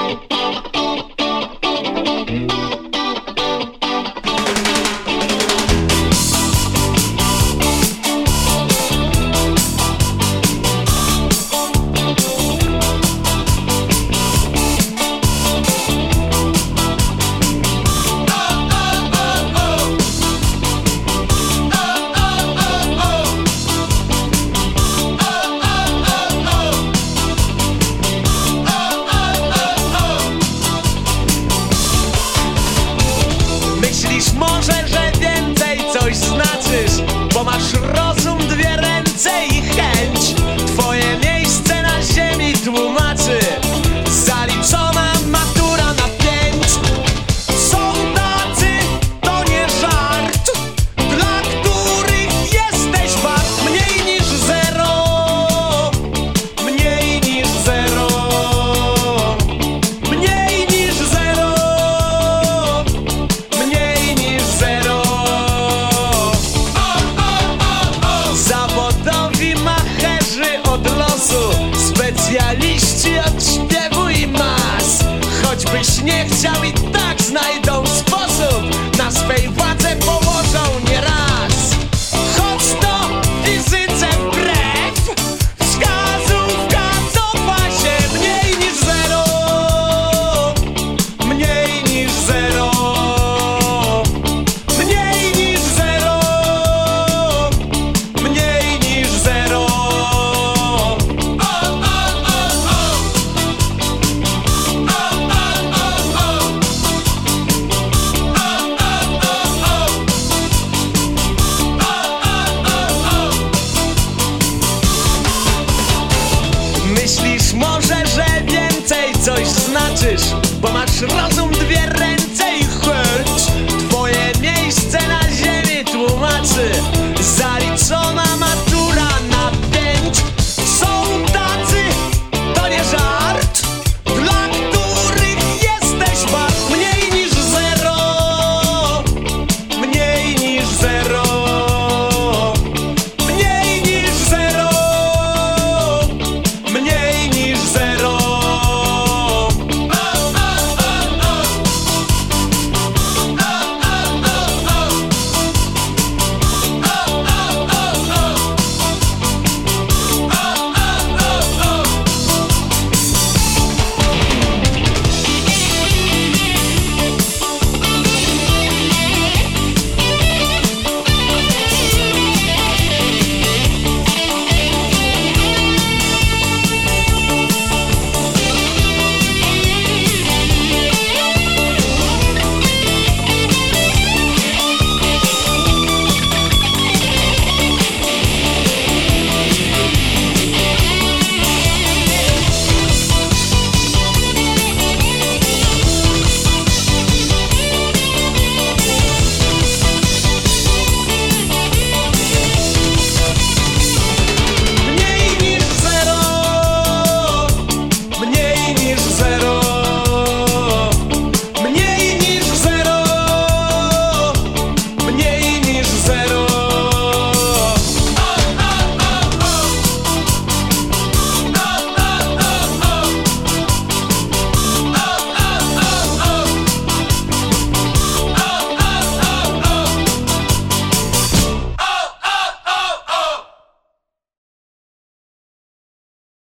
Myślisz może, że więcej coś znaczysz, bo masz rozum, dwie ręce i chęć. Twoje miejsce na ziemi tłumaczy zaliczona matura na 5. Są tacy, to nie żart, dla których jesteś wart mniej niż zero. Mniej niż zero. Mniej niż zero. Mniej niż zero. Zawodowi macherzy od losu, specjaliści od śpiewu i mas. Choćbyś nie chciał, i tak znajdziesz